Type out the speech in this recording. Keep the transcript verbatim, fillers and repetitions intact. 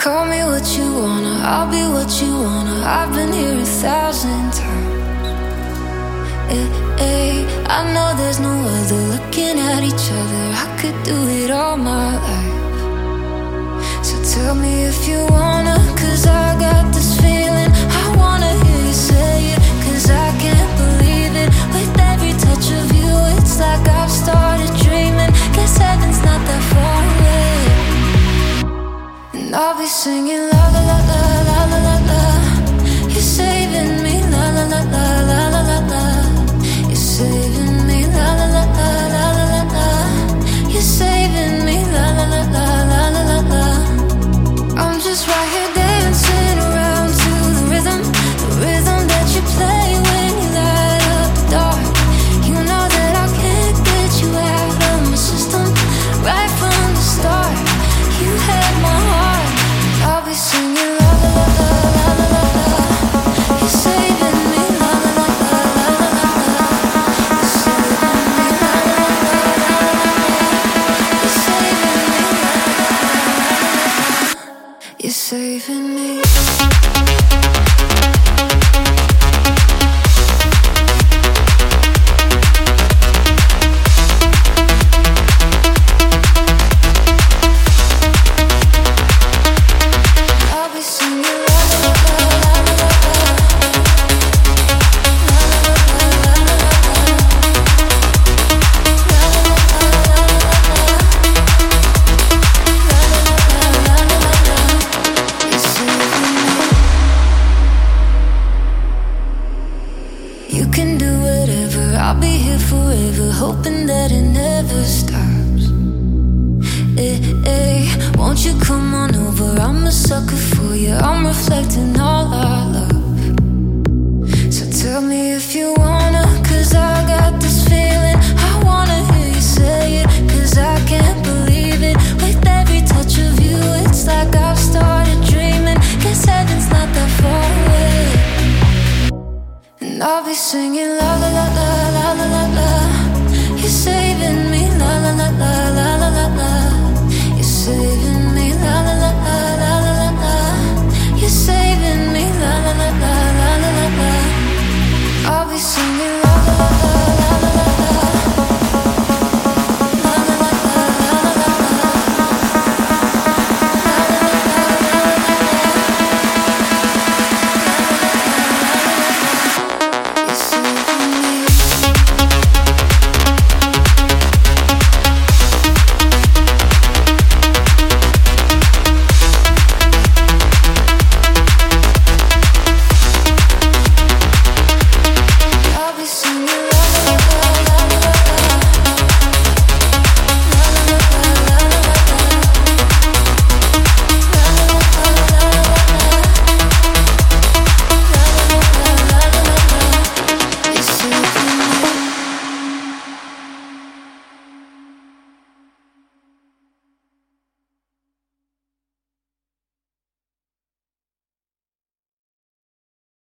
Call me what you wanna, I'll be what you wanna. I've been here a thousand times. Eh, eh, I know there's no other. Looking at each other, I could do it all my life. So tell me if you wanna, cause I got this feeling. I wanna hear you say it, cause I can't believe it. With every touch of you, it's like I've started dreaming. Guess heaven's not that far away. And I'll be singing la la la la la la la la. You're saving me la la la la la la la la. You're saving me la la la la la la la la. You're saving me la la la la la la la la. I'm just right here dancing around to the rhythm, the rhythm that you play when you light up the dark. You know that I can't get you out of my system right from the start. You had my heart. I'll be singing la la la la la la la la. You're saving me la la la la la la la la. You're saving me la la la la la la la. You're saving me la la la la la. You're saving me. I'll be singing la la la la la la la. La la la la la la la. La la la la la la la. La la la la la la la. You're saving me. You can do whatever, I'll be here forever, hoping that it never stops. Eh, eh, won't you come on over? I'm a sucker for you, I'm reflecting